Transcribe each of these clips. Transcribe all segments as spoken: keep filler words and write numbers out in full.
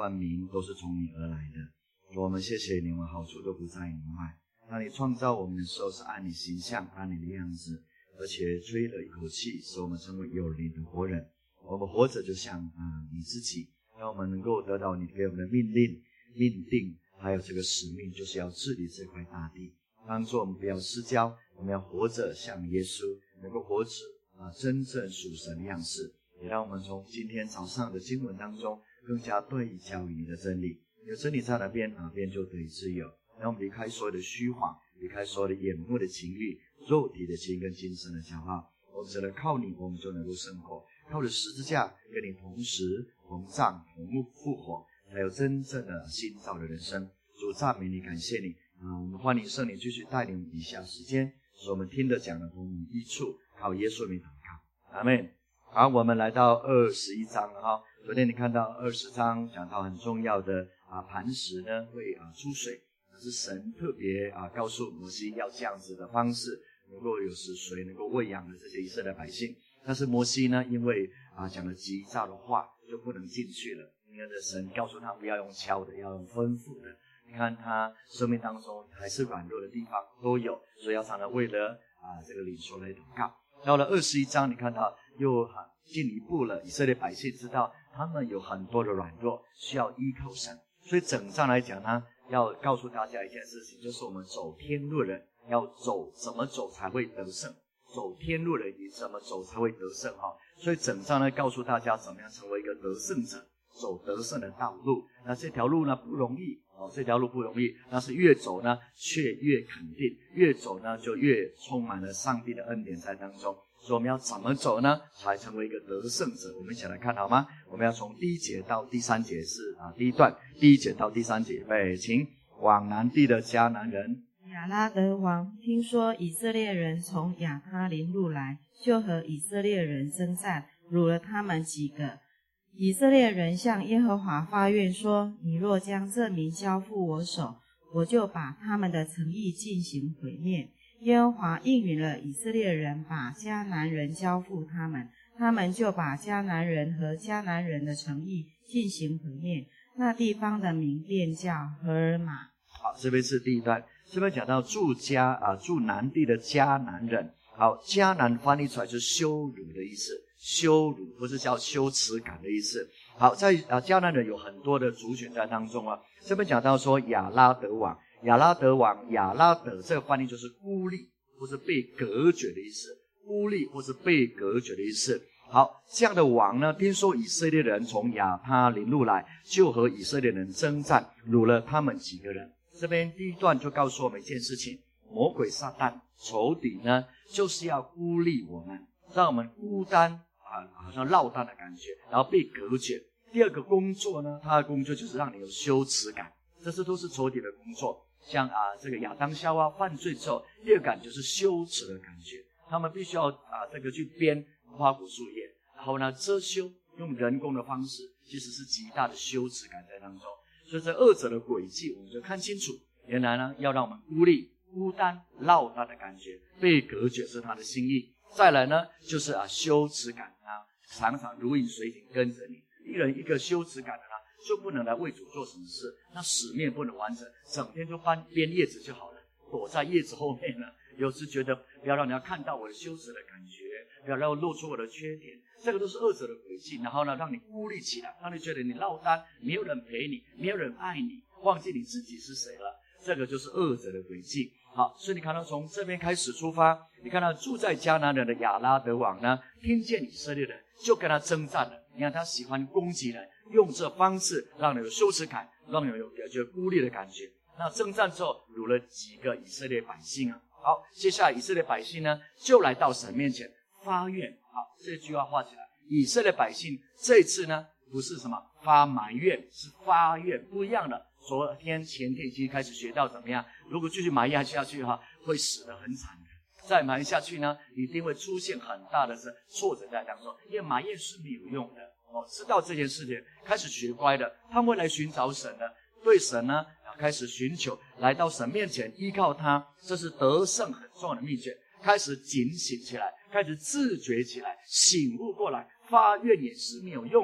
冠名都是从你而来的。我们谢谢你，我们好处都不在你外。当你创造我们的时候，是按你形象，按你的样子，而且吹了一口气，使我们成为有灵的活人。我们活着就像啊、呃、你自己，让我们能够得到你给我们的命令、命定，还有这个使命，就是要治理这块大地，帮助我们不要失焦，我们要活着像耶稣，能够活出啊、呃、真正属神的样式。也让我们从今天早上的经文当中，更加对焦于你的真理。有真理在哪边，哪边就得以自由。让我们离开所有的虚谎，离开所有的眼目的情欲、肉体的情跟精神的骄傲。我们只能靠你，我们就能够生活。靠着十字架跟你同时同葬同复活，才有真正的新造的人生。主赞美你，感谢你啊！我们欢迎圣灵继续带领以下时间，使我们听得讲的同你益处，靠耶稣名祷告，阿们。好，我们来到二十一章了哈。昨天你看到二十章讲到很重要的啊磐石呢会啊出水，是神特别啊告诉摩西要这样子的方式，能够有使水能够喂养的这些以色列百姓。但是摩西呢，因为啊讲了急躁的话，就不能进去了。因为神告诉他不要用敲的，要用吩咐的。你看他生命当中还是软弱的地方都有，所以要常常为了啊这个领受来祷告。到了二十一章，你看到又啊进一步了，以色列百姓知道他们有很多的软弱，需要依靠神。所以整章来讲呢，要告诉大家一件事情，就是我们走天路人要走怎么走才会得胜，走天路人你怎么走才会得胜哈。所以整章呢告诉大家怎么样成为一个得胜者，走得胜的道路。那这条路呢不容易哦，这条路不容易，但是越走呢却越肯定，越走呢就越充满了上帝的恩典在当中。所以我们要怎么走呢，才成为一个得胜者？我们一起来看好吗？我们要从第一节到第三节是啊第一段，第一节到第三节，预备，请。往南地的迦南人亚拉德王听说以色列人从亚他林路来，就和以色列人征战，掳了他们几个。以色列人向耶和华发愿说：你若将这民交付我手，我就把他们的城邑进行毁灭。耶和华应允了以色列人，把迦南人交付他们，他们就把迦南人和迦南人的城邑进行毁灭。那地方的名便叫何尔玛。 好，这边是第一段，这边讲到住迦啊住南地的迦南人。好，迦南翻译出来就是羞辱的意思，羞辱不是叫羞耻感的意思。好，在啊迦南人有很多的族群在当中啊。这边讲到说亚拉德王，亚拉德王亚拉德这个翻译就是孤立或是被隔绝的意思，孤立或是被隔绝的意思。好，这样的王呢，听说以色列人从亚他林路来，就和以色列人征战，掳了他们几个人。这边第一段就告诉我们一件事情，魔鬼撒旦仇敌呢，就是要孤立我们，让我们孤单啊，好像落单的感觉，然后被隔绝。第二个工作呢，他的工作就是让你有羞耻感，这些都是仇敌的工作。像啊这个亚当夏娃犯罪之后，第二感就是羞耻的感觉，他们必须要啊这个去编花果树叶，然后呢遮羞，用人工的方式，其实是极大的羞耻感在当中。所以这恶者的诡计我们就看清楚，原来呢要让我们孤立、孤单、落单的感觉，被隔绝是他的心意。再来呢就是啊羞耻感啊，常常如影随形跟着你。一人一个羞耻感的呢，就不能来为主做什么事，那使命不能完成，整天就翻编叶子就好了，躲在叶子后面呢。有时觉得不要让人家看到我的羞耻的感觉，不要让我露出我的缺点，这个都是恶者的诡计。然后呢，让你孤立起来，让你觉得你落单，没有人陪你，没有人爱你，忘记你自己是谁了。这个就是恶者的诡计。好，所以你看到从这边开始出发，你看到住在迦南人的亚拉德王呢，听见以色列人就跟他征战了。你看他喜欢攻击人，用这方式让你有羞耻感，让你有觉得孤立的感觉。那征战之后掳了几个以色列百姓啊。好，接下来以色列百姓呢就来到神面前发愿。好，这句话画起来，以色列百姓这次呢不是什么发埋怨，是发愿，不一样的。昨天前天已经开始学到怎么样，如果继续埋怨下去哈，会死得很惨的。再埋怨下去呢，一定会出现很大的挫折在当中，因为埋怨是没有用的哦。知道这件事情，开始学乖的，他们会来寻找神的，对神呢开始寻求，来到神面前依靠他，这是得胜很重要的秘诀。开始警醒起来，开始自觉起来，醒悟过来，发愿也是没有用的，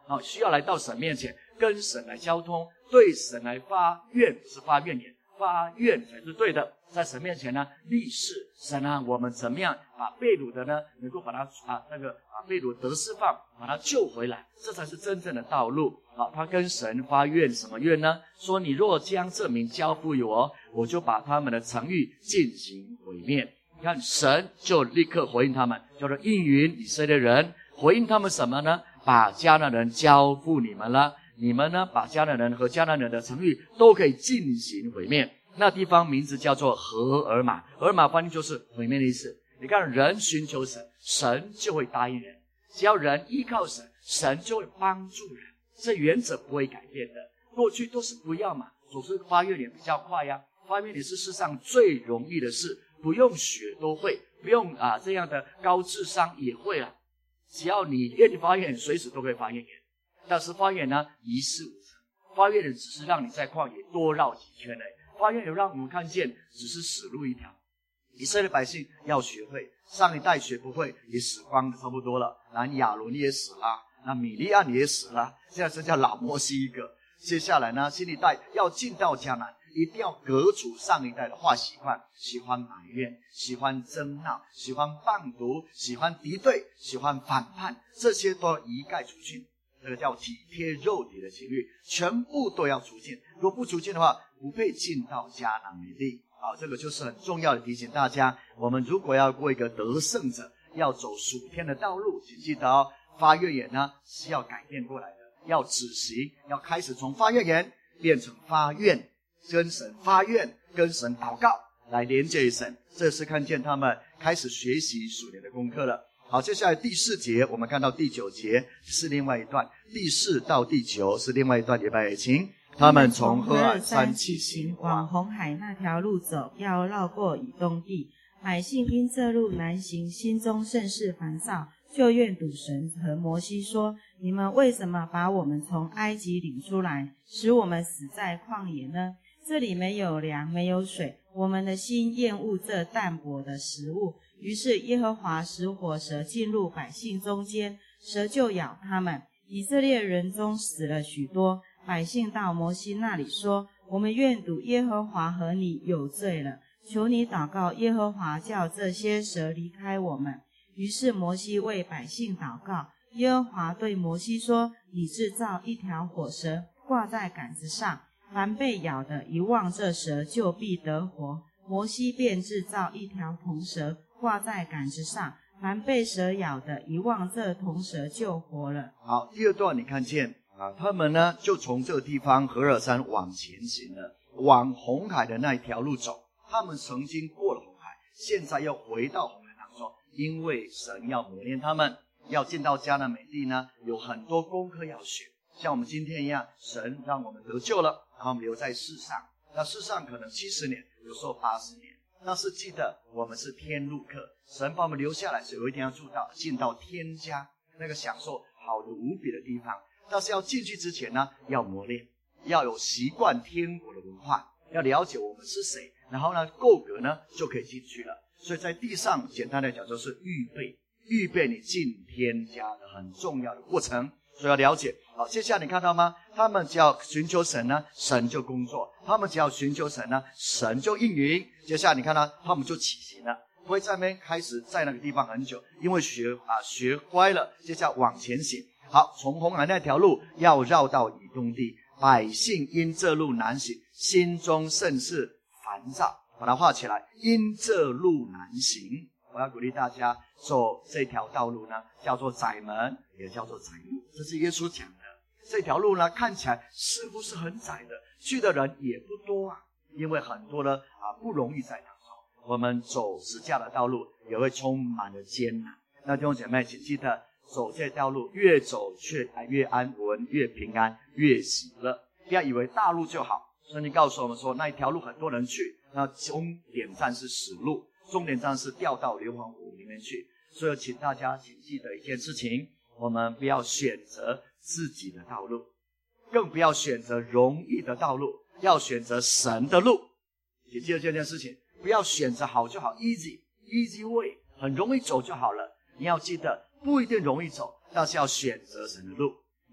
啊，需要来到神面前，跟神来交通，对神来发愿，不是发怨言，发愿才是对的。在神面前呢，立誓，神啊，我们怎么样把被掳的呢，能够把他啊那个啊被掳得释放，把他救回来，这才是真正的道路。啊，他跟神发愿，什么愿呢？说你若将这民交付于我，我就把他们的城邑进行毁灭。你看，神就立刻回应他们，叫做应允以色列人，回应他们什么呢？把迦南人交付你们了，你们呢，把迦南人和迦南人的城邑都可以进行毁灭。那地方名字叫做何尔玛，何尔玛翻译就是毁灭的意思。你看，人寻求神，神就会答应人；只要人依靠神，神就会帮助人。这原则不会改变的。过去都是不要嘛，总是发愿也比较快呀。发愿也是世上最容易的事，不用学都会，不用啊这样的高智商也会了。只要你愿意发愿，随时都可以发愿言。但是发愿呢，一事无成。发愿的只是让你在旷野多绕几圈而已。发愿有让我们看见，只是死路一条。以色列百姓要学会，上一代学不会，也死光的差不多了。那亚伦也死了，那米利暗也死了，现在剩下老摩西一个。接下来呢，新一代要进到迦南，一定要革除上一代的坏习惯，喜欢埋怨，喜欢争闹，喜欢谤读，喜欢敌对，喜欢反叛，这些都要一概除尽。这个叫体贴肉体的情欲，全部都要除尽。如果不除尽的话，不配进到迦南美地。好，这个就是很重要的提醒大家，我们如果要过一个得胜者，要走属天的道路，请记得哦，发愿言呢是要改变过来的，要止息，要开始从发愿言变成发愿，跟神发愿，跟神祷告，来连接神。这是看见他们开始学习属灵的功课了。好，接下来第四节，我们看到第九节是另外一段，第四到第九是另外一段。礼拜请他们从赫尔山起行， 往红海那条路走，要绕过以东地。百姓因这路难行，心中甚是烦躁，就怨赌神和摩西说：你们为什么把我们从埃及领出来，使我们死在旷野呢？这里没有粮，没有水，我们的心厌恶这淡薄的食物。于是耶和华使火蛇进入百姓中间，蛇就咬他们。以色列人中死了许多。百姓到摩西那里说：我们愿赌耶和华和你有罪了，求你祷告耶和华，叫这些蛇离开我们。于是摩西为百姓祷告，耶和华对摩西说：你制造一条火蛇，挂在杆子上，凡被咬的一望这蛇，就必得活。摩西便制造一条铜蛇，挂在杆子上，凡被蛇咬的一望这铜蛇就活了。 好，第二段你看见啊，他们呢就从这个地方何尔山往前行了，往红海的那一条路走。他们曾经过了红海，现在要回到红海当中，因为神要磨练他们，要进到迦南美地呢，有很多功课要学。像我们今天一样，神让我们得救了，然后我们留在世上。那世上可能七十年，有时候八十年。但是记得我们是天路客，神把我们留下来，是有一天要住到进到天家那个享受好的无比的地方。但是要进去之前呢，要磨练，要有习惯天国的文化，要了解我们是谁，然后呢够格呢就可以进去了。所以在地上简单的讲就是预备，预备你进天家的很重要的过程。所以要了解。好，接下来你看到吗？他们只要寻求神呢，神就工作；他们只要寻求神呢，神就应允。接下来你看到他们就起行了，不会在那边开始在那个地方很久，因为学啊学乖了，接下来往前行。好，从红海那条路要绕到以东地，百姓因这路难行，心中甚是烦躁。把它画起来，因这路难行。我要鼓励大家走这条道路呢，叫做窄门，也叫做窄路，这是耶稣讲的。这条路呢，看起来似乎是很窄的，去的人也不多啊，因为很多呢啊不容易在当中。我们走十架的道路也会充满了艰难。那弟兄姐妹，请记得走这条路，越走越越安稳，越平安，越喜乐。不要以为大路就好。圣经告诉我们说，那一条路很多人去，那终点站是死路。终点站是掉到硫磺湖里面去，所以请大家请记得一件事情，我们不要选择自己的道路，更不要选择容易的道路，要选择神的路。请记得这件事情，不要选择好就好 easy easy way， 很容易走就好了。你要记得不一定容易走，但是要选择神的路。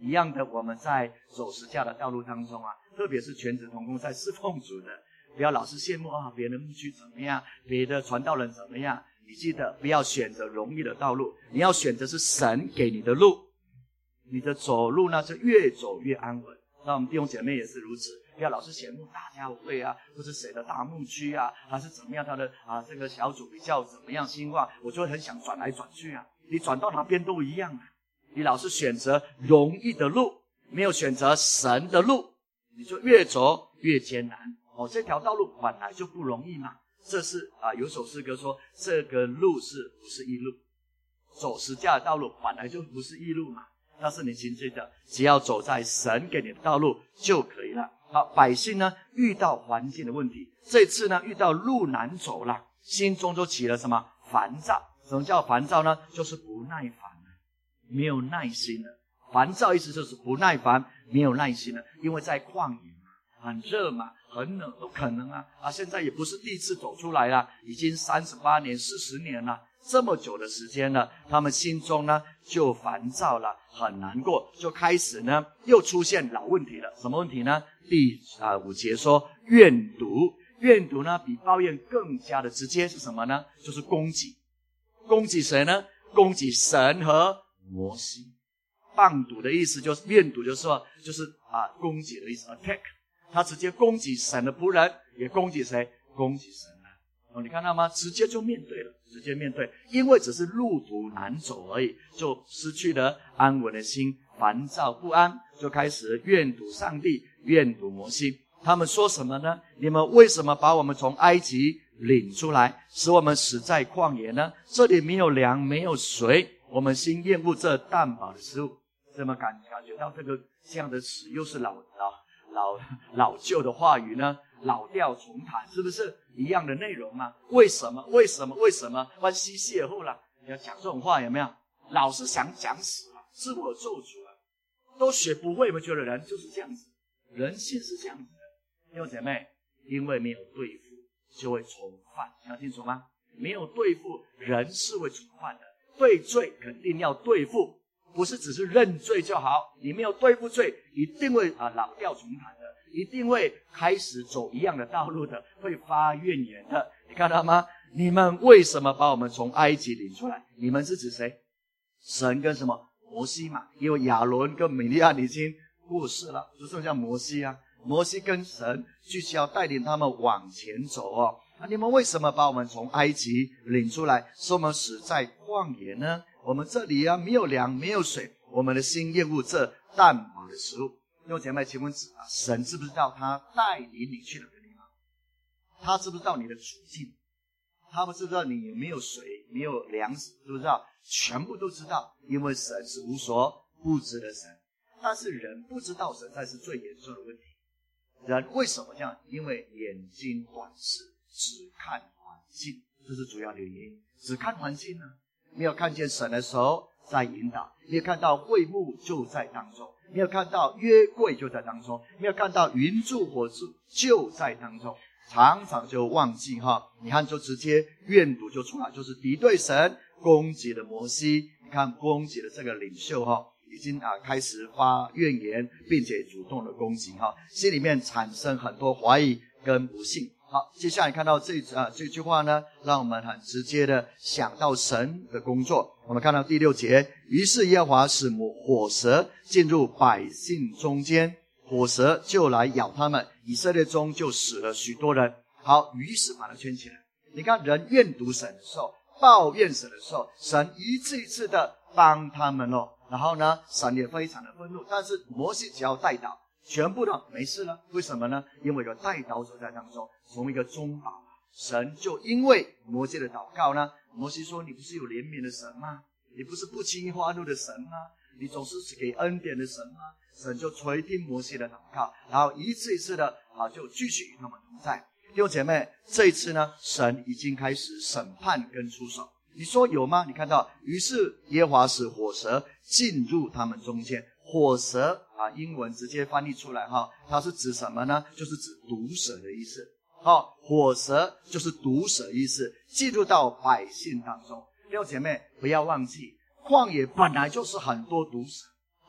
一样的，我们在走十架的道路当中啊，特别是全职同工在侍奉主的，不要老是羡慕啊别人牧区怎么样，别的传道人怎么样。你记得不要选择容易的道路，你要选择是神给你的路。你的走路呢是越走越安稳。那我们弟兄姐妹也是如此，不要老是羡慕大教会啊，或是谁的大牧区啊，还是怎么样，他的啊这个小组比较怎么样兴旺，我就会很想转来转去啊。你转到哪边都一样啊。你老是选择容易的路，没有选择神的路，你就越走越艰难。哦，这条道路本来就不容易嘛。这是啊，有首诗歌说，这个路是不是易路？走十架的道路本来就不是易路嘛。但是你请记得，只要走在神给你的道路就可以了。好，百姓呢遇到环境的问题，这次呢遇到路难走了，心中就起了什么烦躁？什么叫烦躁呢？就是不耐烦了，没有耐心了。烦躁意思就是不耐烦，没有耐心了。因为在旷野嘛，很热嘛，很冷都可能啊啊！现在也不是第一次走出来了，已经三十八年、四十年了，这么久的时间了，他们心中呢就烦躁了，很难过，就开始呢又出现老问题了。什么问题呢？第啊五节说怨毒，怨毒呢比抱怨更加的直接，是什么呢？就是攻击，攻击谁呢？攻击神和摩西。谤毒的意思就是怨毒，就是说就是啊攻击的意思 ，attack。他直接攻击神的仆人，也攻击谁？攻击神啊！哦，你看到吗？直接就面对了，直接面对，因为只是路途难走而已，就失去了安稳的心，烦躁不安，就开始怨毒上帝，怨毒摩西。他们说什么呢？你们为什么把我们从埃及领出来，使我们死在旷野呢？这里没有粮，没有水，我们心厌恶这淡薄的食物。怎么感感觉到这个这样的词又是老老老老旧的话语呢？老调重弹，是不是一样的内容吗？为什么？为什么？为什么？关西邂逅了，要讲这种话有没有？老是想讲死了，自我咒诅了，都学不会。我觉得人就是这样子，人性是这样子的。弟兄姐妹，因为没有对付，就会重犯，听清楚吗？没有对付，人是会重犯的。对罪肯定要对付。不是只是认罪就好，你没有对付罪，一定会啊老调重弹的，一定会开始走一样的道路的，会发怨言的。你看到吗？你们为什么把我们从埃及领出来？你们是指谁？神跟什么？摩西嘛，因为亚伦跟米利暗已经过世了，就剩下摩西啊。摩西跟神继续要带领他们往前走哦。啊，你们为什么把我们从埃及领出来，使我们死在旷野呢？我们这里啊，没有粮，没有水，我们的心厌恶这淡薄的食物。弟兄姐妹，请问啊，神知不知道他带领你去哪个地方？他知不知道你的处境？他不知道你有没有水，没有粮食，知不知道？全部都知道，因为神是无所不知的神。但是人不知道神才是最严重的问题。人为什么这样？因为眼睛短视，只看环境，这是主要的原因。只看环境呢？没有看见神的手在引导，没有看到会幕就在当中，没有看到约柜就在当中，没有看到云柱火柱就在当中，常常就忘记哈。你看，就直接怨毒就出来，就是敌对神，攻击了摩西。你看，攻击了这个领袖哈，已经啊开始发怨言，并且主动的攻击哈，心里面产生很多怀疑跟不信。好，接下来看到这啊这句话呢，让我们很直接的想到神的工作。我们看到第六节，于是耶和华使火蛇进入百姓中间，火蛇就来咬他们，以色列中就死了许多人。好，于是把它圈起来。你看，人怨毒神的时候，抱怨神的时候，神一次一次的帮他们哦。然后呢，神也非常的愤怒，但是摩西只要带导，全部的没事了。为什么呢？因为有带导者在当中，从一个中保，神就因为摩西的祷告呢，摩西说：“你不是有怜悯的神吗？你不是不轻易发怒的神吗？你总是给恩典的神吗？”神就垂听摩西的祷告，然后一次一次的啊，就继续与他们同在。弟兄姐妹，这一次呢，神已经开始审判跟出手。你说有吗？你看到，于是耶和华使火蛇进入他们中间。火蛇啊，英文直接翻译出来哈，它是指什么呢？就是指毒蛇的意思。好，火蛇就是毒蛇意思，进入到百姓当中。弟兄姐妹，不要忘记，旷野本来就是很多毒蛇，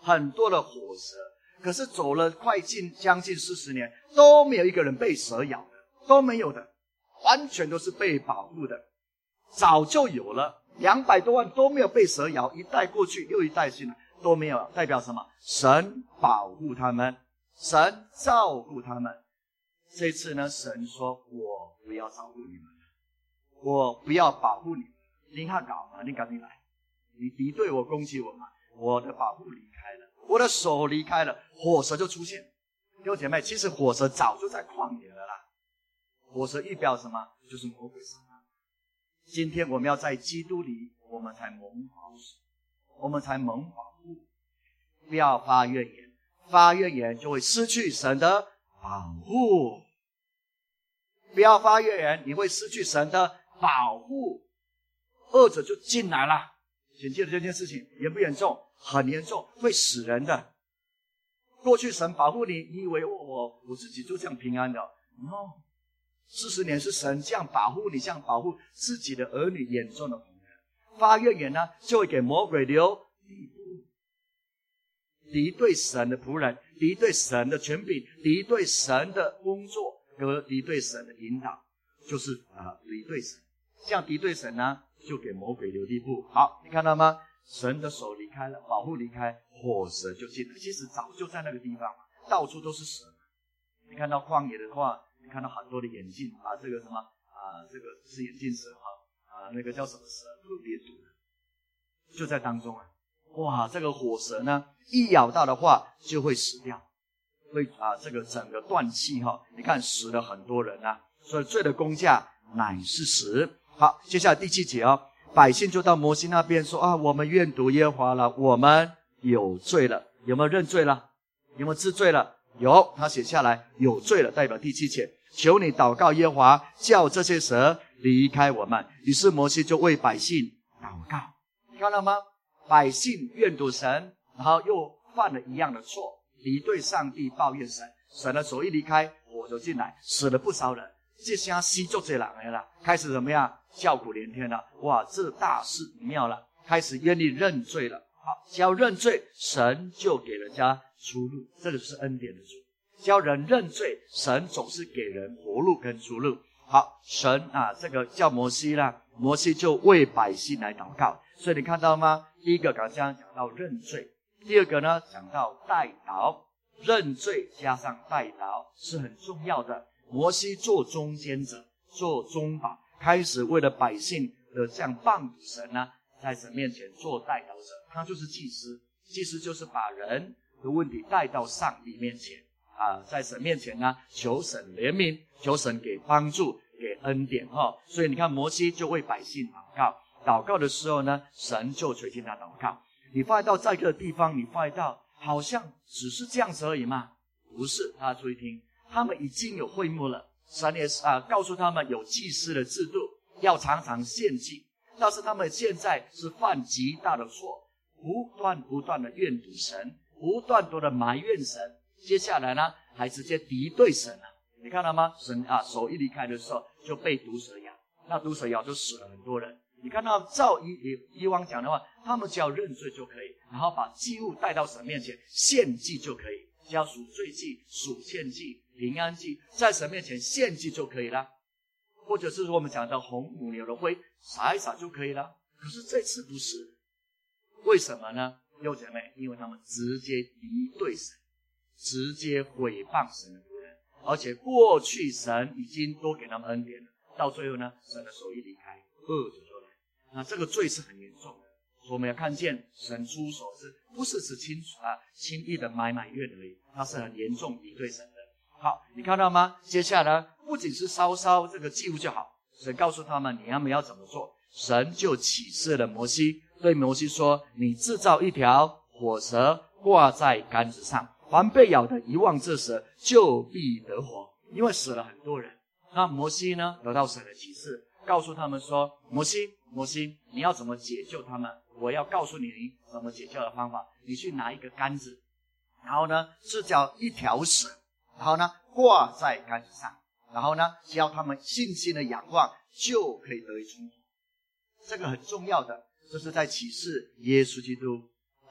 很多的火蛇，可是走了快近将近四十年，都没有一个人被蛇咬的，都没有的，完全都是被保护的。早就有了，两百多万都没有被蛇咬，一代过去又一代进来都没有，代表什么？神保护他们，神照顾他们。这次呢，神说我不要照顾你们，我不要保护你们，你看搞嘛，你赶紧来，你敌对我攻击我嘛，我的保护离开了，我的手离开了，火蛇就出现。弟兄姐妹，其实火蛇早就在旷野了啦。火蛇预表什么？就是魔鬼撒旦。今天我们要在基督里，我们才蒙保守，我们才蒙保护。不要发怨言，发怨言就会失去神的保护。不要发怨言，你会失去神的保护，恶者就进来了。请记得这件事情严不严重？很严重，会死人的。过去神保护你，你以为我我我自己就这样平安的 ？No， 四十年是神这样保护你，这样保护自己的儿女眼中的红人。发怨言呢，就会给魔鬼留地步，敌对神的仆人，敌对神的权柄，敌对神的工作和敌对神的引导，就是啊、呃、敌对神。这样敌对神呢，就给魔鬼留地步。好，你看到吗？神的手离开了，保护离开，火蛇就进来。其实早就在那个地方，到处都是蛇。你看到旷野的话，你看到很多的眼镜啊，这个什么啊，这个是眼镜蛇哈啊，那个叫什么蛇，特别毒的，就在当中啊。哇，这个火蛇呢，一咬到的话就会死掉，会啊，这个整个断气哈。你看死了很多人啊，所以罪的工价乃是死。好，接下来第七节哦。百姓就到摩西那边说啊，我们愿赌耶和华了，我们有罪了。有没有认罪了？有没有知罪了？有，他写下来有罪了，代表第七节，求你祷告耶和华，叫这些蛇离开我们。于是摩西就为百姓祷告。你看到吗？百姓怨赌神，然后又犯了一样的错，敌对上帝，抱怨神，神的手一离开，火就进来，死了不少人。这下西就这人了，开始怎么样？叫苦连天了。哇，这大事妙了，开始愿意认罪了。好，只要认罪，神就给人家出路，这个是恩典的主。只要人认罪，神总是给人活路跟出路。好，神啊，这个叫摩西啦，摩西就为百姓来祷告。所以你看到吗？第一个刚刚讲到认罪，第二个呢讲到代祷，认罪加上代祷是很重要的。摩西做中间者，做中保，开始为了百姓的这样谤赌神呢，在神面前做代祷者，他就是祭司。祭司就是把人的问题带到上帝面前啊，在神面前呢，求神怜悯，求神给帮助，给恩典哈、哦。所以你看，摩西就为百姓祷告，祷告的时候呢，神就垂听他祷告。你发现到在这个地方，你发现到好像只是这样子而已嘛？不是，大家注意听。他们已经有会幕了，神也是啊，告诉他们有祭司的制度，要常常献祭。但是他们现在是犯极大的错，不断不断的怨赌神，不断多的埋怨神。接下来呢，还直接敌对神了。你看到吗？神啊，手一离开的时候就被毒蛇咬，那毒蛇咬就死了很多人。你看到照以以往讲的话，他们只要认罪就可以，然后把祭物带到神面前献祭就可以。只要赎罪祭、赎愆祭、平安祭，在神面前献祭就可以了，或者是说我们讲的红母牛的灰撒一撒就可以了。可是这次不是，为什么呢？弟兄姐妹，因为他们直接敌对神，直接毁谤神的仆人，而且过去神已经多给他们恩典了，到最后呢，神的手一离开，恶者就来。那这个罪是很严重的。所以我们要看见神出手是不是只轻啊轻易的埋埋怨而已，它是很严重敌对神的。好，你看到吗？接下来不仅是烧烧这个祭物就好，神告诉他们你们要怎么做，神就启示了摩西，对摩西说，你制造一条火蛇挂在杆子上，凡被咬的一望这蛇就必得活，因为死了很多人。那摩西呢得到神的启示，告诉他们说，摩西摩西你要怎么解救他们，我要告诉你怎么解救的方法。你去拿一个杆子，然后呢是叫一条蛇，然后呢挂在杆子上，然后呢只要他们信心的仰望就可以得以存活。这个很重要的，这是在启示耶稣基督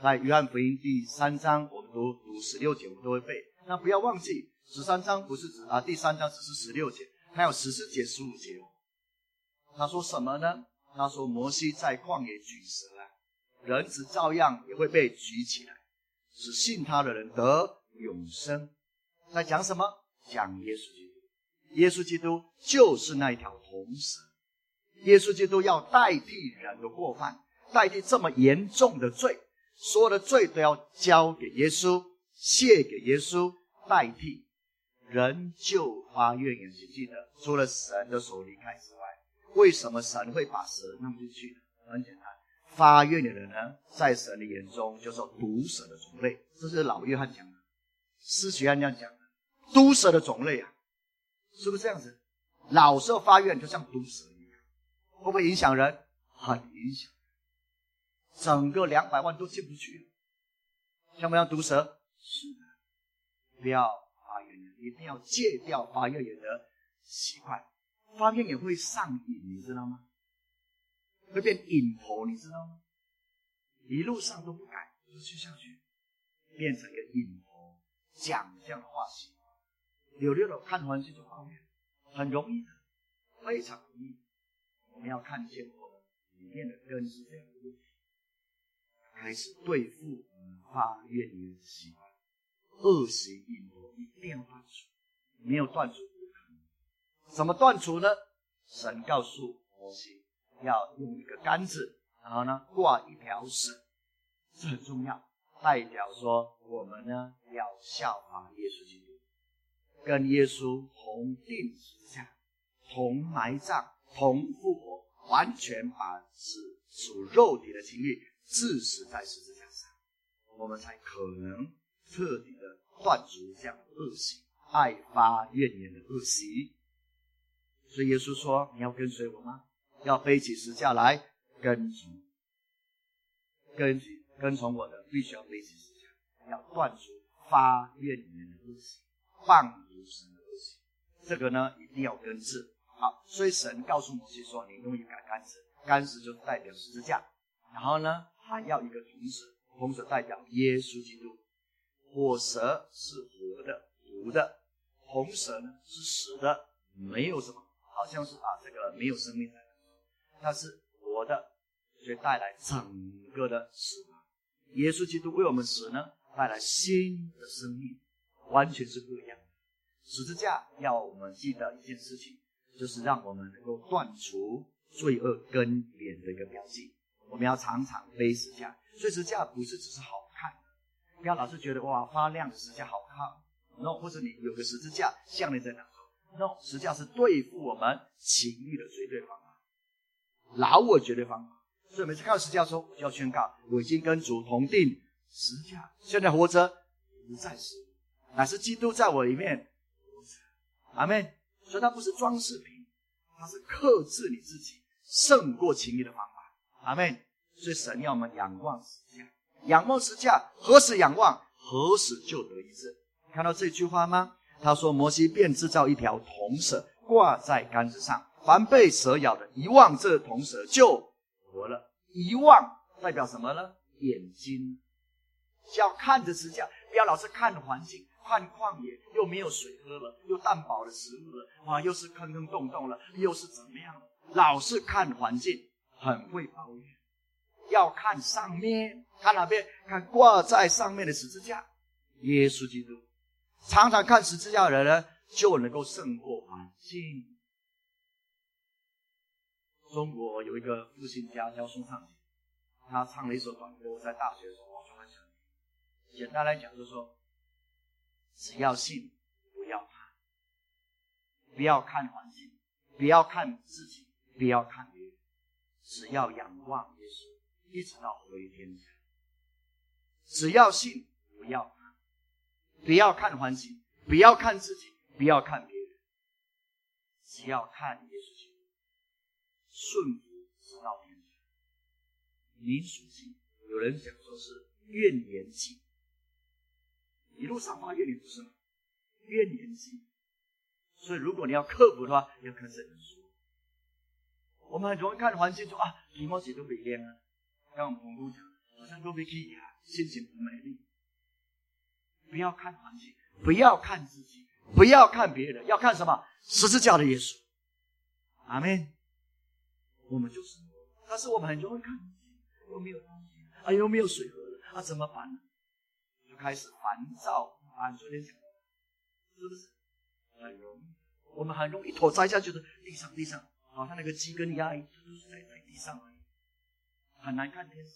在约翰福音第三章，我们读读十六节，我们都会背。那不要忘记，十三章不是指啊，第三章只是十六节，还有十四节、十五节哦。他说什么呢？他说摩西在旷野举蛇啊，人子照样也会被举起来，使信他的人得永生。在讲什么？讲耶稣基督。耶稣基督就是那一条铜蛇。耶稣基督要代替人的过犯，代替这么严重的罪，所有的罪都要交给耶稣，卸给耶稣，代替人就发怨言。请记得，除了神的手离开之外，为什么神会把蛇弄进去呢？很简单，发怨言的人呢，在神的眼中就是毒蛇的种类。这是老约翰讲的，施洗约翰这样讲的，毒蛇的种类啊，是不是这样子？老是发怨，就像毒蛇一样，会不会影响人？很影响，整个两百万都进不去，像不像毒蛇？是的，不要发怨言，一定要戒掉发怨言的习惯。发怨言会上瘾，你知道吗？会变瘾头，你知道吗？一路上都不改，就继续下去，变成一个瘾头，讲这样的话习惯。有六楼看环境就抱怨，很容易的，非常容易。我们要看见我们里面的根是这样的问题，开始对付发怨言的习惯，恶习瘾头一定要断除，没有断除不可能。怎么断除呢？神告诉摩西，要用一个杆子，然后呢挂一条绳，这很重要，代表说我们呢要效法耶稣基督，跟耶稣同钉十字架，同埋葬，同复活，完全把是属肉体的情欲致死在十字架上，我们才可能彻底的断除这样的恶习，爱发怨言的恶习。所以耶稣说，你要跟随我吗？要背起十字架来跟从，跟跟从我的必须要背起十字架，要断除发怨言的恶习，放逐神的恶习，这个呢一定要根治。好，所以神告诉摩西说，你用一杆杆子，杆子就代表十字架，然后呢还要一个铜蛇，铜蛇代表耶稣基督。火蛇是活的毒的，铜蛇呢是死的，没有什么，好像是啊这个没有生命的，它是活的，所以带来整个的死亡。耶稣基督为我们死呢，带来新的生命，完全是不一样的。十字架要我们记得一件事情，就是让我们能够断除罪恶根源的一个标记。我们要常常背十字架，所以十字架不是只是好看的，不要老是觉得哇发亮的十字架好看 ，no， 或者你有个十字架项链在哪 ，no， 十字架是对付我们情欲的绝对方法，老我绝对方法。所以每次看到十字架的时候，我就要宣告，我已经跟主同定十字架，现在活着不再是，乃是基督在我里面。阿们。所以它不是装饰品，它是克制你自己，胜过情欲的方法。阿们。所以神要我们仰望十字架，仰望十字架，何时仰望，何时就得医治。看到这句话吗？他说摩西便制造一条铜蛇，挂在杆子上，凡被蛇咬的，一望这铜蛇就活了。一望代表什么呢？眼睛，要看着十字架，不要老是看环境，看旷野，又没有水喝了，又淡薄的食物了，啊，又是坑坑洞洞了，又是怎么样了，老是看环境，很会抱怨。要看上面，看哪边？看挂在上面的十字架，耶稣基督。常常看十字架的人呢，就能够胜过环境。中国有一个复兴家叫宋尚节，他唱了一首短歌，在大学的时候我就很喜欢。简单来讲就是说，只要信，不要怕，不要看环境，不要看自己，不要看别人，只要仰望耶稣，一直到回天家。只要信，不要怕，不要看环境，不要看自己，不要看别人，只要看耶稣基督，顺服直到天家。民属性，有人讲说是怨言记，一路上发怨言不是吗？怨言记。所以如果你要克服的话，要看这本书。我们很容易看环境说啊，提摩太都被淹了，刚刚我们同工讲，好像都被去呀， 心情不美丽。不要看环境，不要看自己，不要看别人，要看什么？十字架的耶稣。阿们。我们就是，但是我们很容易看自己，又没有东西，啊，又没有水喝了，啊，怎么办呢？就开始烦躁。啊，昨天讲，是不是？很容易，我们很容易一头栽下去的，地上地上，好像那个鸡跟鸭一样，就是在在地上而已，很难看天上。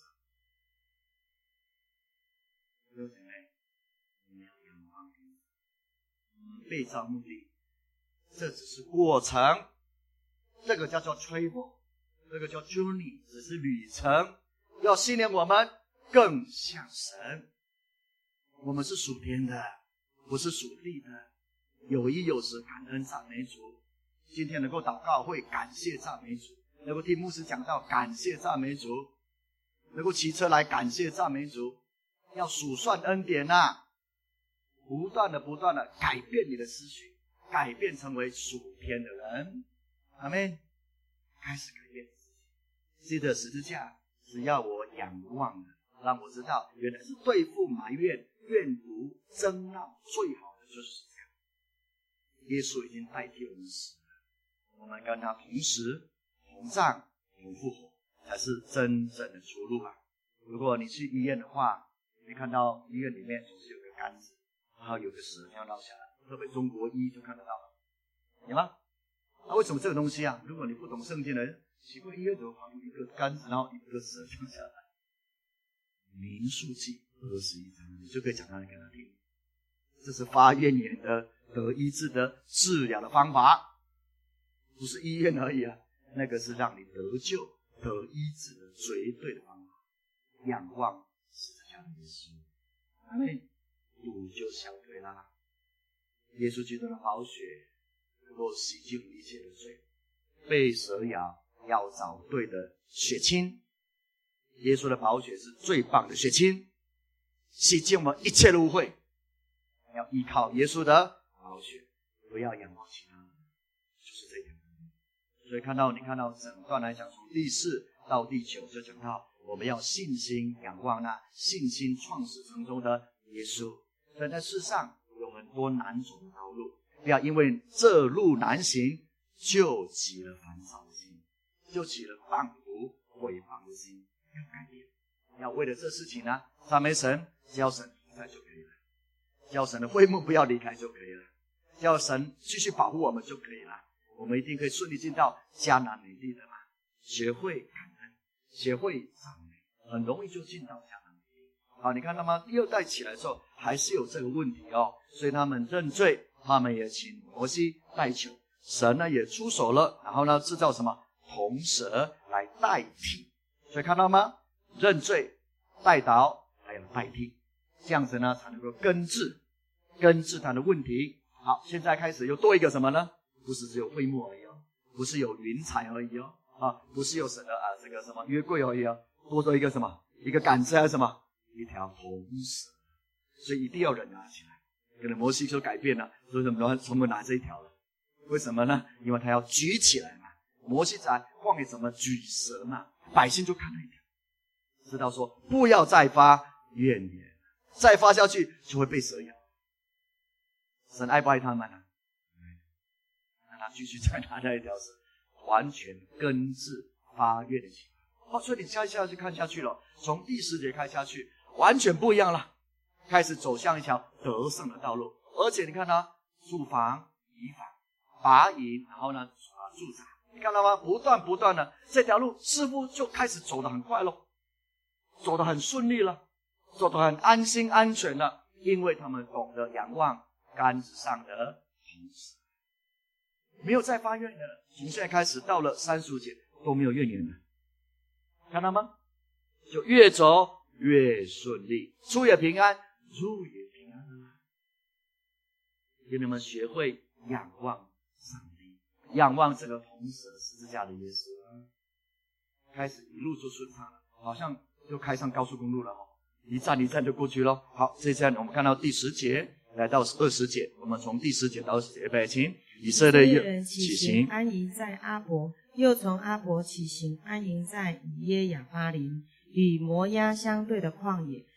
弟兄姐妹，我们要仰望天上，被造目的，这只是过程，这个叫做 travel， 这个叫 journey， 只是旅程，要训练我们更像神。我们是属天的，不是属地的。有一有时感恩赞美主，今天能够祷告会感谢赞美主，能够听牧师讲到感谢赞美主，能够骑车来感谢赞美主，要数算恩典啊，不断的不断的改变你的思绪，改变成为属天的人。阿们。开始改变自己，记得十字架只要我仰望的，让我知道原来是对付埋怨、怨毒、争闹最好的就是这样。耶稣已经代替我们死了，我们跟他同时同葬同复活，才是真正的出路啊！如果你去医院的话，你看到医院里面总是有个杆子，然后有个蛇这样绕下来，特别中国医就看得到了，有吗？那、啊、为什么这个东西啊？如果你不懂圣经的人，奇怪医院怎么旁边一个杆子，然后一个蛇降下来？民数记二十一章，你就可以讲他给他听。这是发怨言的得医治的治疗的方法，不是医院而已啊，那个是让你得救得医治的绝对的方法。仰望十字架的耶稣，阿们，路就消退啦。耶稣基督的宝血能够洗净一切的罪，被蛇咬要找对的血清。耶稣的宝血是最棒的血清，洗净我们一切的污秽。要依靠耶稣的宝血，不要仰望其他人，就是这样。所以看到你看到整段来讲，从第四到第九就讲到我们要信心仰望那信心创始成终的耶稣。所以在世上有很多难走的道路，不要因为这路难行就起了烦躁的心，就起了放逐毁谤的心。要改变，要为了这事情呢，赞美神，叫神在就可以了，叫神的会幕不要离开就可以了，叫神继续保护我们就可以了。我们一定可以顺利进到迦南美地的嘛。学会感恩，学会赞美，很容易就进到迦南美地。好，你看到吗？第二代起来之后还是有这个问题哦，所以他们认罪，他们也请摩西代求，神呢也出手了，然后呢制造什么铜蛇来代替。所以看到吗？认罪、代祷还有代替，这样子呢才能够根治根治他的问题。好，现在开始又多一个什么呢？不是只有会幕而已哦，不是有云彩而已哦，啊，不是有神的啊这个什么约柜而已哦，多做一个什么？一个杆子还是什么？一条铜蛇。所以一定要人拿起来。可能摩西就改变了，所以怎么从不拿这一条了？为什么呢？因为他要举起来嘛。摩西在旷野怎么举蛇嘛？百姓就看那一条，知道说不要再发怨言，再发下去就会被蛇咬。神爱不爱他们呢、啊？让他继续再拿那一条蛇，完全根治发怨的情况。好，所以你接下去看下去了，从第十节看下去，完全不一样了，开始走向一条得胜的道路。而且你看他住房、移房、拔营，然后呢啊驻扎。你看到吗？不断不断的，这条路似乎就开始走得很快咯，走得很顺利了，走得很安心安全了，因为他们懂得仰望杆子上的铜蛇，没有再发怨言了。从现在开始到了三十五节都没有怨言了，看到吗？就越走越顺利，出也平安，入也平安了。给你们学会仰望上帝，仰望这个铜蛇十字架的耶稣，开始一路就顺畅了，好像就开上高速公路了，一站一站就过去了。好，这站我们看到第十节来到二十节，我们从第十节到二十节，预备起。以色列人起行安营在阿伯，又从阿伯起行安营在以耶亚巴林，与摩押相对的旷野，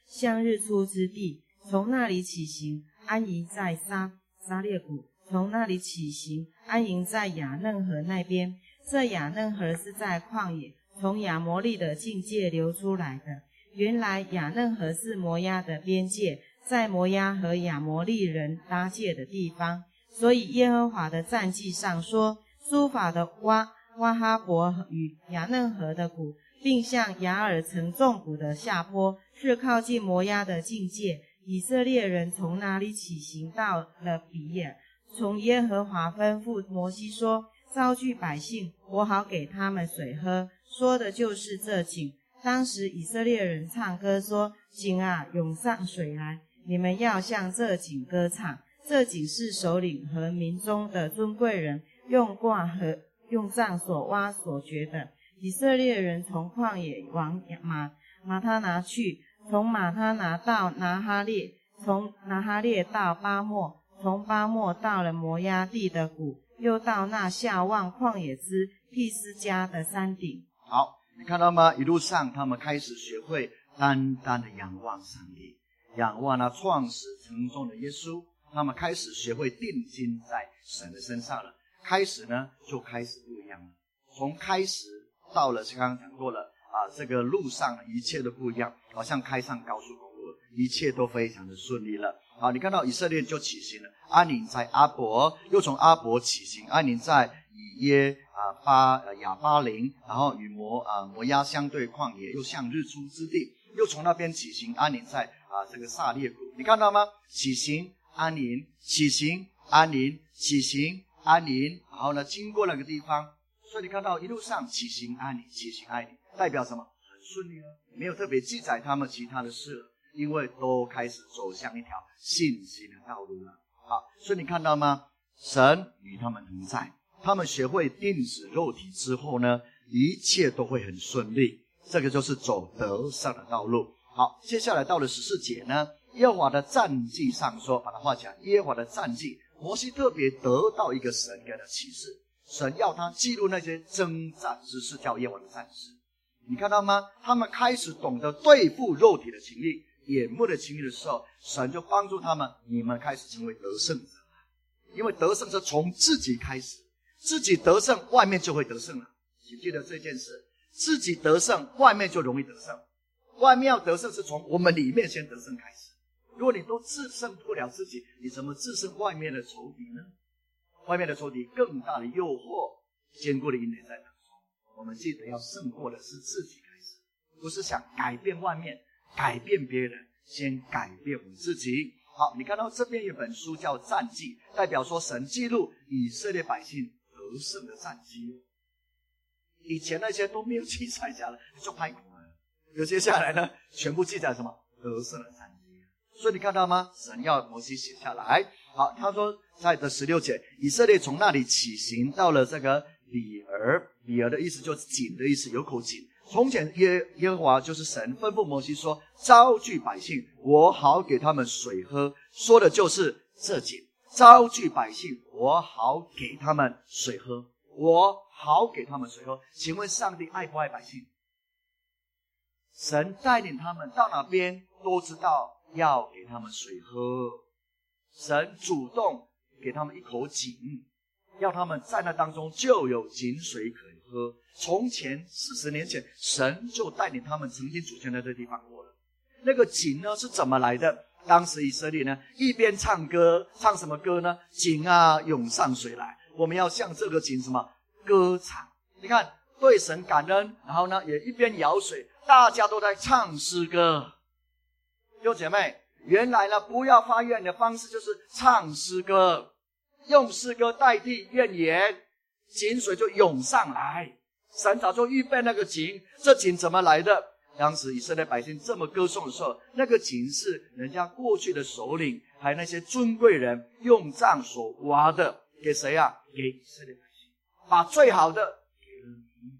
向日出之地，从那里起行，安营在沙沙列谷，从那里起行，安营在雅嫩河那边。这雅嫩河是在旷野，从亚摩利的境界流出来的。原来雅嫩河是摩押的边界，在摩押和亚摩利人搭界的地方。所以耶和华的战记上说，苏法的挖挖哈伯与雅嫩河的谷，并向雅尔城众谷的下坡，是靠近摩押的境界。以色列人从那里起行，到了比尔，从耶和华吩咐摩西说，召聚百姓，我好给他们水喝，说的就是这井。当时以色列人唱歌说，井啊，涌上水来，你们要向这井歌唱。这井是首领和民中的尊贵人用挂和用杖所挖所掘的。以色列人从旷野往马马他拿去，从马他拿到拿哈列，从拿哈列到巴莫，从巴莫到了摩押地的谷，又到那下望旷野之毗斯迦的山顶。 好，你看到吗？一路上他们开始学会单单的仰望上帝，仰望那创始成终的耶稣。他们开始学会定睛在神的身上了，开始呢就开始不一样了。从开始到了刚刚讲过了啊，这个路上一切都不一样，好像开上高速公路，一切都非常的顺利了。好，你看到以色列就起行了，安宁在阿伯，又从阿伯起行，安宁在以耶啊巴呃亚巴林，然后与摩啊摩押相对旷野，又向日出之地，又从那边起行，安宁在啊这个撒列谷。你看到吗？起行安宁，起行安宁，起行安宁，然后呢经过那个地方，所以你看到一路上起行安宁，起行安宁，代表什么？很顺利了，没有特别记载他们其他的事了，因为都开始走向一条信心的道路了。好，所以你看到吗？神与他们同在，他们学会定死肉体之后呢，一切都会很顺利，这个就是走得胜的道路。好，接下来到了十四节呢，耶和华的战记上说，把它画起来，耶和华的战记，摩西特别得到一个神给的启示，神要他记录那些征战之事，叫耶和华的战士。你看到吗？他们开始懂得对付肉体的情力、眼目的情力的时候，神就帮助他们，你们开始成为得胜者。因为得胜是从自己开始，自己得胜，外面就会得胜了。请记得这件事，自己得胜，外面就容易得胜。外面要得胜是从我们里面先得胜开始。如果你都制胜不了自己，你怎么制胜外面的仇敌呢？外面的仇敌更大的诱惑，坚固的营垒在当中。我们记得要胜过的是自己开始，不是想改变外面，改变别人，先改变我们自己。好，你看到这边有本书叫战记，代表说神记录以色列百姓得胜的战绩。以前那些都没有记载下来，就拍苦了。有接下来呢，全部记载什么？得胜的战绩。所以你看到吗？神要摩西写下来。好，他说在的十六节，以色列从那里起行，到了这个比尔，比尔的意思就是井的意思，有口井。从前耶耶和华就是神吩咐摩西说，召聚百姓，我好给他们水喝，说的就是这井。召聚百姓，我好给他们水喝，我好给他们水喝。请问上帝爱不爱百姓？神带领他们到哪边都知道要给他们水喝，神主动给他们一口井，要他们在那当中就有井水可喝。从前四十年前，神就带领他们曾经祖先在这地方过了。那个井呢是怎么来的？当时以色列呢一边唱歌，唱什么歌呢？井啊涌上水来，我们要向这个井什么歌唱。你看，对神感恩，然后呢也一边舀水，大家都在唱诗歌。弟兄姐妹，原来呢不要发怨的方式就是唱诗歌，用诗歌代替怨言，井水就涌上来。神早就预备那个井，这井怎么来的？当时以色列百姓这么歌颂的时候，那个井是人家过去的首领还有那些尊贵人用杖所挖的，给谁啊？给以色列百姓，把最好的给了你。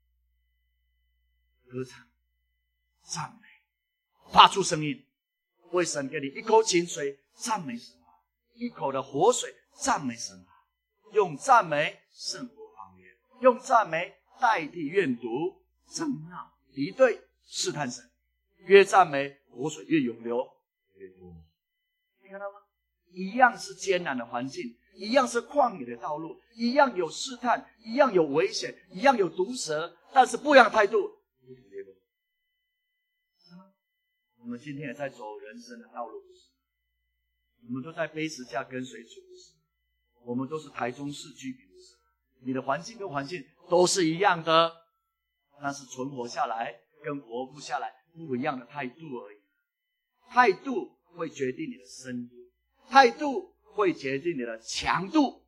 歌唱赞美，发出声音，为神给你一口井水，赞美神啊；一口的活水，赞美神啊。用赞美胜过谎言，用赞美代替怨毒、争闹、敌对、试探神。越赞美， 活水越涌流越多。你看到吗？一样是艰难的环境，一样是旷野的道路，一样有试探，一样有危险，一样有毒蛇，但是不一样的态度。我们今天也在走人生的道路，我们都在背十字架跟随主，我们都是台中市居民，你的环境跟环境都是一样的，但是存活下来跟活不下来不一样的态度而已。态度会决定你的深度，态度会决定你的强度，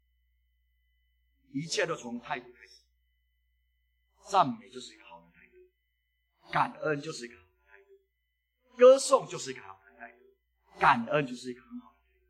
一切都从态度开始。赞美就是一个好的态度，感恩就是一个好的态度，歌颂就是一个好的态度，感恩就是一个很好的态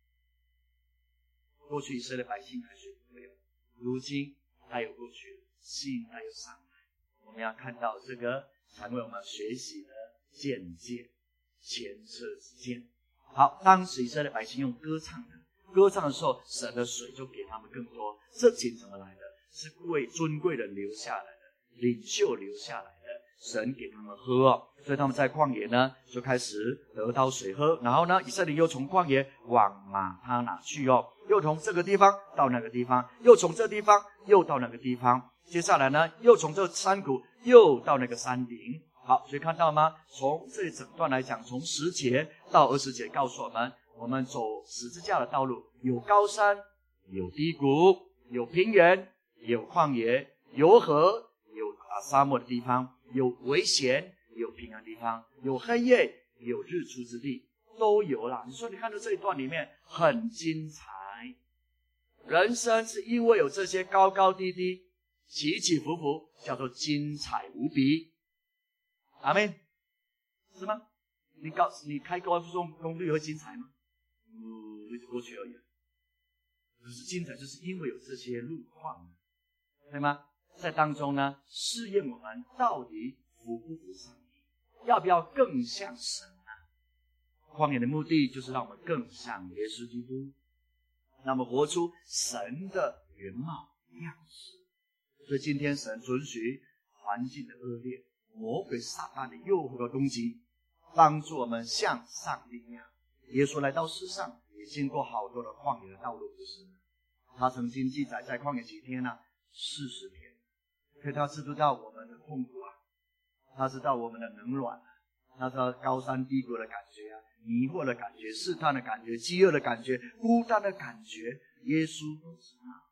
度。过去以色列百姓还学不会，如今还有过去，现在有上来，我们要看到这个成为我们学习的见解，前车之鉴。好，当时以色列百姓用歌唱的，歌唱的时候，神的水就给他们更多。这井怎么来的？是贵尊贵的留下来的，领袖留下来的，神给他们喝哦。所以他们在旷野呢，就开始得到水喝。然后呢，以色列又从旷野往马他那去哦，又从这个地方到那个地方，又从这地方又到那个地方。接下来呢，又从这山谷又到那个山顶。好，所以看到吗？从这一整段来讲，从十节到二十节告诉我们，我们走十字架的道路，有高山，有低谷，有平原，有旷野，有河，有啊沙漠的地方，有危险，有平安的地方，有黑夜，有日出之地，都有啦。你说你看到这一段里面很精彩，人生是因为有这些高高低低、起起伏伏，叫做精彩无比。阿们，是吗？你高你开高速公路会精彩吗？嗯，就过去而已。可是精彩，就是因为有这些路况，对吗？在当中呢，试验我们到底服不服上帝，要不要更像神呢？旷野的目的就是让我们更像耶稣基督，那么活出神的原貌样式。所以今天神准许环境的恶劣，魔鬼撒旦的诱惑和攻击，帮助我们像上帝一样。耶稣来到世上，也经过好多的旷野的道路，不是？他曾经记载在旷野几天呢、啊？四十天。所以他知不知道我们的痛苦啊？他知道我们的冷暖啊？他知道高山低谷的感觉啊，迷惑的感觉，试探的感觉，饥饿的感觉，孤单的感觉，耶稣都知道。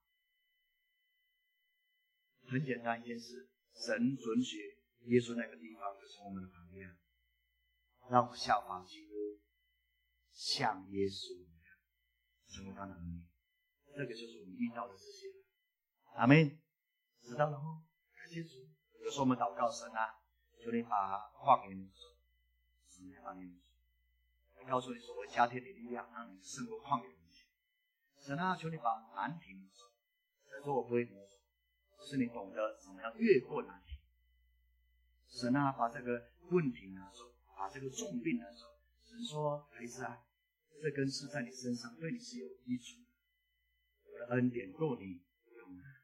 很简单一件事，神准许耶稣那个地方就是我们的旁边，让我们效法基督，像耶稣一样成为他的儿女。这个就是我们遇到的这些。阿们，知道了吗？感谢主。有时候我们祷告神啊，求你把话给你说，神来帮你说，告诉你说我加添你力量，让你胜过旷野的一切。神啊，求你把难题你说，再说我不会说，是你懂得怎么样越过难题。神啊，把这个问题拿走，把这个重病拿走。神说，孩子啊，这根刺在你身上，对你是有益处的。我的恩典够你用的。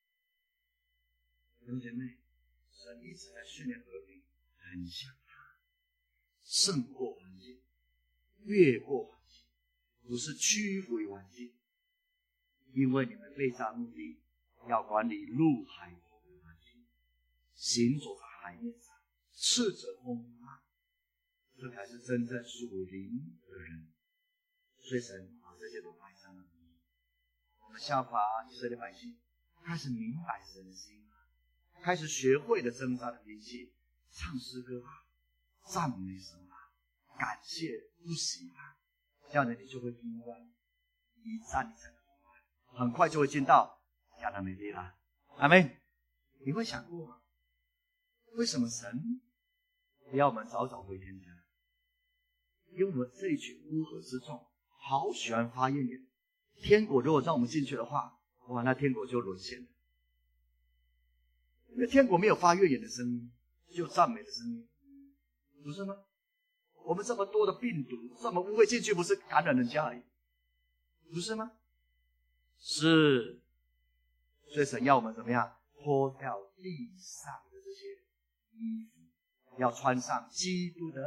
弟兄姐妹，神一直在训练儿女，很像他，胜过环境，越过环境，不是屈服于环境。因为你们被造目的，要管理陆海空的环境，行走在海面上，斥责风浪，这才是真正属灵的人。所以神把这些都摆上了。我们效法以色列百姓，开始明白神的心，开始学会了挣扎的脾气，唱诗歌吧，赞美神吧，感谢不行啊，这样的你就会平安，一战一战的平安，很快就会进到迦南美地了。阿们，你会想过吗？为什么神不要我们早早回天家？因为我们这一群乌合之众，好喜欢发怨言。天国如果让我们进去的话，哇，那天国就沦陷了。因为天国没有发怨言的声音，只有赞美的声音，不是吗？我们这么多的病毒，这么污秽进去，不是感染人家而已，不是吗？是，所以神要我们怎么样？脱掉地上的这些衣服，要穿上基督的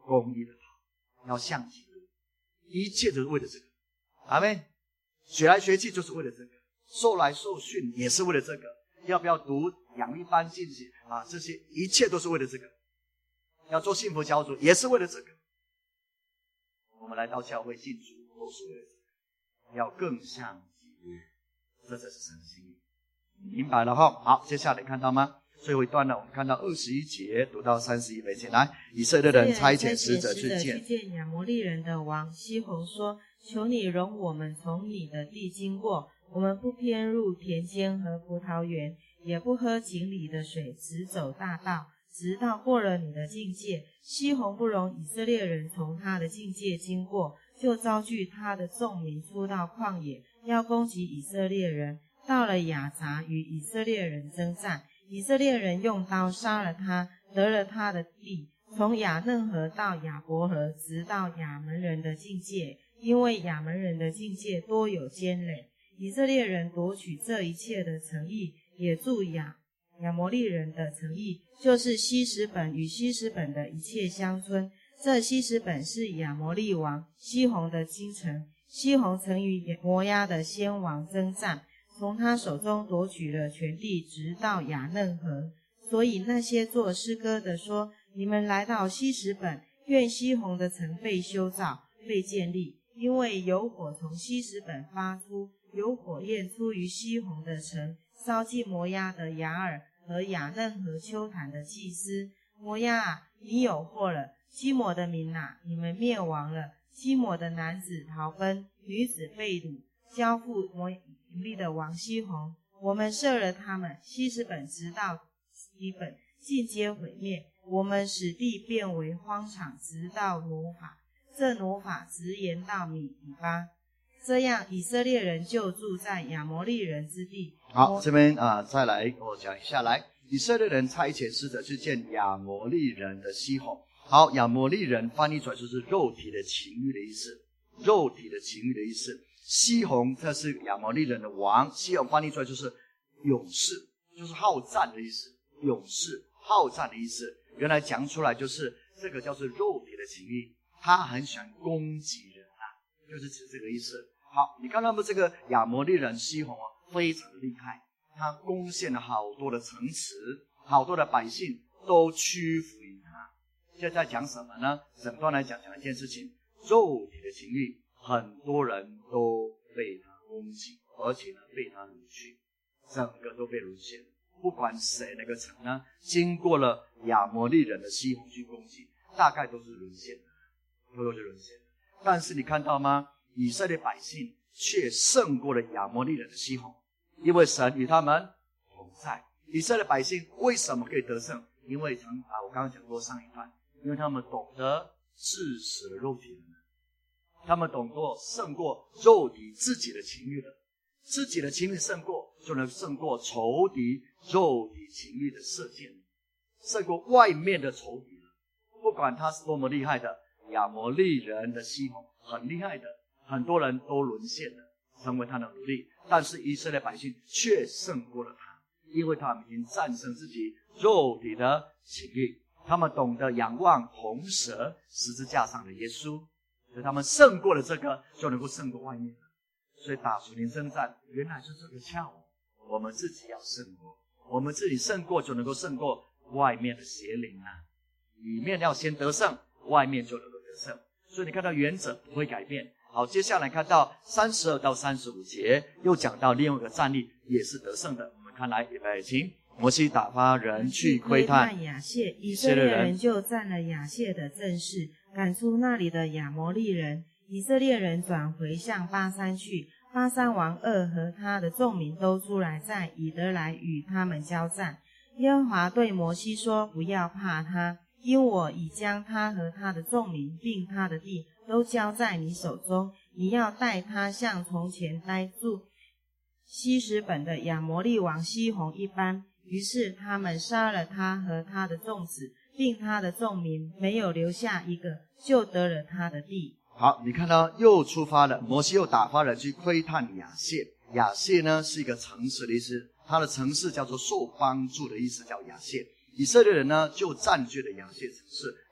公义的道，要像基督，一切都是为了这个。阿们。学来学去就是为了这个，受来受训也是为了这个，要不要读养一班信息啊？这些一切都是为了这个。要做幸福小组也是为了这个。我们来到教会信主都是为了这个，要更像基督，这才是神的心意。明白了哈？好，接下来看到吗？最后一段呢，我们看到二十一节读到三十一节，来，以色列人差遣使者去见去见亚摩利人的王西宏，说：求你容我们从你的地经过，我们不偏入田间和葡萄园，也不喝井里的水，只走大道，直到过了你的境界。西宏不容以色列人从他的境界经过，就招聚他的众民出到旷野，要攻击以色列人。到了亚杂，与以色列人征战，以色列人用刀杀了他，得了他的地，从亚嫩河到亚伯河，直到亚门人的境界，因为亚门人的境界多有坚垒。以色列人夺取这一切的城邑，也住亚亚摩利人的城邑，就是西什本与西什本的一切乡村。这西什本是亚摩利王西宏的京城，西宏曾与摩押的先王征战，从他手中夺取了全地，直到亚嫩河。所以那些作诗歌的说：你们来到西什本，愿西宏的城被修造，被建立，因为有火从西什本发出，有火焰出于西宏的城，烧尽摩押的雅尔和亚嫩河丘坛的祭司。摩押啊，你有祸了！基摩的民啊，你们灭亡了！基摩的男子逃奔，女子被掳，交付摩利的王西宏，我们射了他们，西什本直到西本，尽皆毁灭。我们使地变为荒场，直到挪法，这挪法直延到米底巴。这样，以色列人就住在亚摩利人之地。 好，这边啊、呃，再来我讲一下来，以色列人差遣使者去见亚摩利人的西宏。好，亚摩利人翻译出来就是肉体的情欲的意思，肉体的情欲的意思。西宏这是亚摩利人的王，西宏翻译出来就是勇士，就是好战的意思，勇士好战的意思。原来讲出来就是这个叫做肉体的情欲，他很喜欢攻击人啊，就是指这个意思。好，你看到没？这个亚摩利人西宏啊，非常的厉害，他攻陷了好多的城池，好多的百姓都屈服于他。现在讲什么呢？整段来讲讲一件事情，肉体的情欲，很多人都被他攻击，而且呢被他掳去，整个都被沦陷。不管谁那个城呢，经过了亚摩利人的西宏去攻击，大概都是沦陷的，都是沦陷的。但是你看到吗？以色列百姓却胜过了亚摩利人的西宏，因为神与他们同在。以色列百姓为什么可以得胜？因为常啊，我刚刚讲过上一段，因为他们懂得致死了肉体的人，他们懂得胜过肉体自己的情欲的，自己的情欲胜过，就能胜过仇敌肉体情欲的射箭，胜过外面的仇敌了。不管他是多么厉害的，亚摩利人的西宏很厉害的，很多人都沦陷了，成为他的奴隶。但是以色列百姓却胜过了他，因为他们已经战胜自己肉体的情欲，他们懂得仰望红蛇十字架上的耶稣，所以他们胜过了这个，就能够胜过外面的。所以打属灵征战原来是这个窍，我们自己要胜过，我们自己胜过就能够胜过外面的邪灵啊。里面要先得胜，外面就能够得胜。所以你看到原则不会改变。好，接下来看到三十二到三十五节，又讲到另外一个战例也是得胜的。我们看来预备起，摩西打发人去窥探亚谢，以色列人就占了亚谢的阵势，赶出那里的亚摩利人。以色列人转回向巴山去，巴山王噩和他的众民都出来在以德来与他们交战。耶和华对摩西说：不要怕他，因我已将他和他的众民并他的地都交在你手中，你要带他像从前待住西什本的亚摩利王西宏一般。于是他们杀了他和他的众子，并他的众民，没有留下一个，就得了他的地。 好，你看到又出发了，摩西又打发人去窥探亚谢。亚谢呢是一个城市的意思，它的城市叫做受帮助的意思，叫亚谢。以色列人呢就占据了亚谢城市，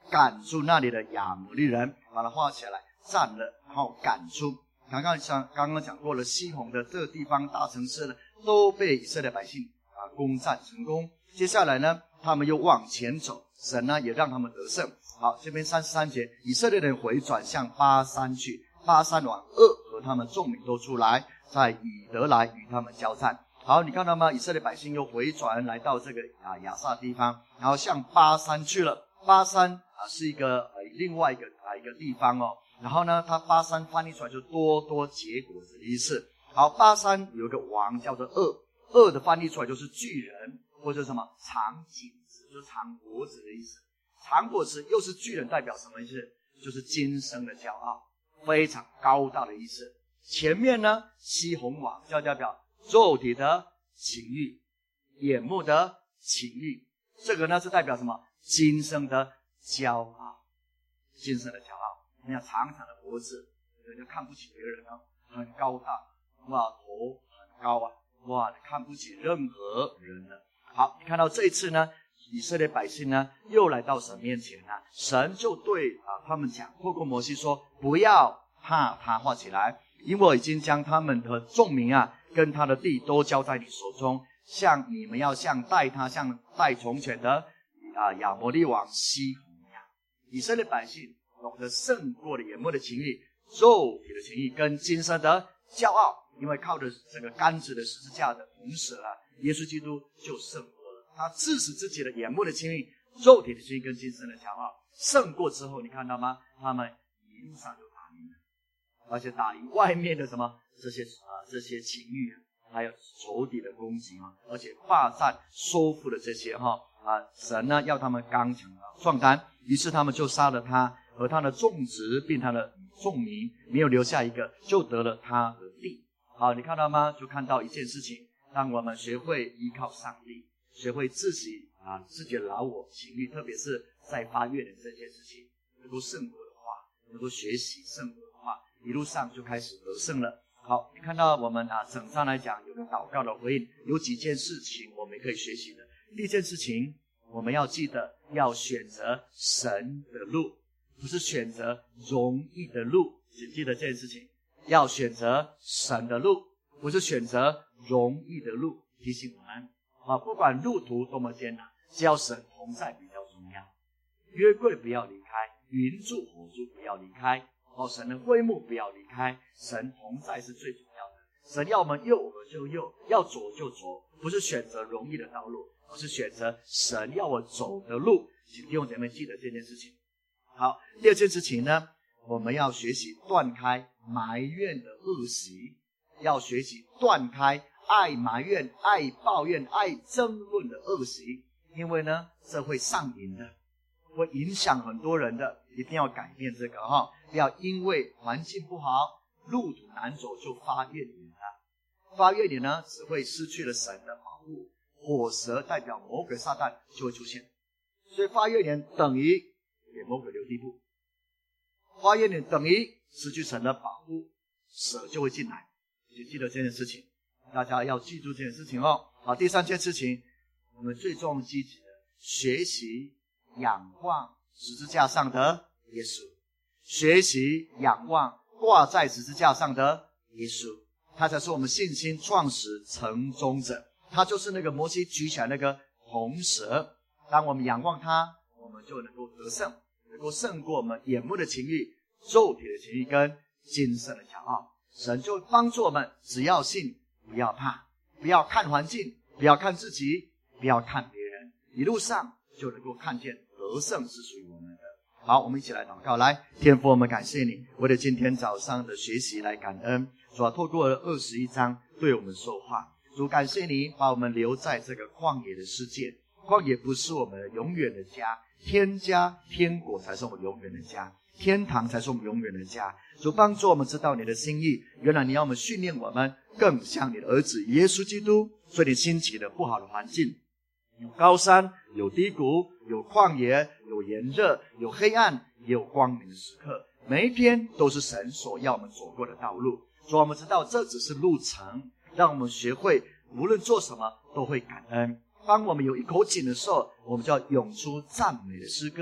赶出那里的亚摩利人，把它画起来，占了，然后赶出。刚刚讲刚刚讲过了，西宏的这个地方大城市呢，都被以色列百姓啊攻占成功。接下来呢，他们又往前走，神呢也让他们得胜。好，这边三十三节，以色列人回转向巴珊去，巴珊王噩和他们众民都出来，在以德来与他们交战。好，你看到吗？以色列百姓又回转来到这个啊亚萨地方，然后向巴珊去了。巴珊啊是一个呃另外一个啊一个地方哦。然后呢，它巴珊翻译出来就多多结果子的意思。好，巴珊有个王叫做噩，噩的翻译出来就是巨人，或者什么长颈子，就是长脖子的意思。长脖子又是巨人，代表什么意思？就是今生的骄傲，非常高大的意思。前面呢，西宏王就代表肉体的情欲，眼目的情欲，这个呢是代表什么？今生的骄傲，今生的骄傲。你看长长的脖子，人就看不起别人啊，很高大，哇，头很高啊，哇，看不起任何人了。好，你看到这一次呢，以色列百姓呢又来到神面前了，神就对啊他们讲，透过摩西说，不要怕他，画起来，因为我已经将他们的众民啊跟他的地都交在你手中，像你们要像待他像待从前的啊亚摩利王西宏一样。以色列百姓懂得胜过了眼目的情欲、肉体的情欲跟今生的骄傲，因为靠着这个杆子的十字架的同时啊，耶稣基督就胜过了。他致死自己的眼目的情欲、肉体的情欲跟今生的骄傲，胜过之后，你看到吗？他们一路上就打赢了，而且打赢外面的什么这些啊这些情欲，还有仇敌的攻击啊，而且霸占收复了这些哈啊神呢要他们刚强啊壮胆，于是他们就杀了他和他的众子，并他的众民，没有留下一个，就得了他的地。好，你看到吗？就看到一件事情，当我们学会依靠上帝，学会自己啊自己的老我情欲，特别是在发愿的这件事情，能够胜过的话，能够学习胜过的话，一路上就开始得胜了。好，你看到我们啊整章来讲有个祷告的回应，有几件事情我们可以学习的。第一件事情，我们要记得要选择神的路，不是选择容易的路，请记得这件事情，要选择神的路，不是选择容易的路。提醒我们啊，不管路途多么艰难，只要神同在比较重要。约柜不要离开，云柱火柱不要离开，哦，神的会幕不要离开，神同在是最重要的。神要我们右耳就右，要左就左，不是选择容易的道路，而是选择神要我走的路。请弟兄姐妹记得这件事情。好，第二件事情呢，我们要学习断开埋怨的恶习，要学习断开爱埋怨、爱抱怨、爱争论的恶习，因为呢，这会上瘾的，会影响很多人的，一定要改变这个哈，不要因为环境不好、路途难走就发怨言了。发怨言呢，只会失去了神的保护，火蛇代表魔鬼撒旦就会出现，所以发怨言等于给魔鬼留地步，发怨言等于失去神的保护，蛇就会进来。就记得这件事情，大家要记住这件事情哦。好，第三件事情，我们最重积极的学习仰望十字架上的耶稣，学习仰望挂在十字架上的耶稣，他才是我们信心创始成终者，他就是那个摩西举起来那个红蛇。当我们仰望他，我们就能够得胜，能够胜过我们眼目的情欲、肉体的情欲跟今生的骄傲。神就帮助我们，只要信，不要怕，不要看环境，不要看自己，不要看别人，一路上就能够看见得胜是属于我们的。好，我们一起来祷告。来，天父，我们感谢你，为了今天早上的学习来感恩。主啊，透过二十一章对我们说话。主，感谢你把我们留在这个旷野的世界，旷野不是我们永远的家，天家天国才是我们永远的家，天堂才是我们永远的家。主，帮助我们知道你的心意，原来你要我们训练我们更像你的儿子耶稣基督。所以你兴起的不好的环境，有高山，有低谷，有旷野，有炎热，有黑暗，也有光明的时刻，每一天都是神所要我们走过的道路。主，我们知道这只是路程，让我们学会无论做什么都会感恩。当我们有一口井的时候，我们就要涌出赞美的诗歌，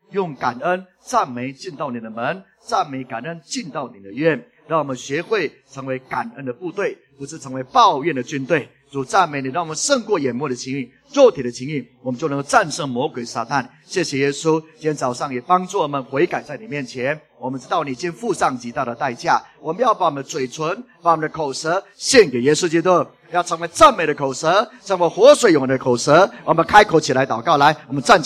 用感恩赞美进到你的门，赞美感恩进到你的院。让我们学会成为感恩的部队，不是成为抱怨的军队。主赞美你，让我们胜过眼目的情欲、肉体的情欲，我们就能够战胜魔鬼撒旦。谢谢耶稣，今天早上也帮助我们悔改在你面前。我们知道你已经付上极大的代价，我们要把我们的嘴唇、把我们的口舌献给耶稣基督，要成为赞美的口舌，成为活水永恒的口舌。我们开口起来祷告，来，我们站起来。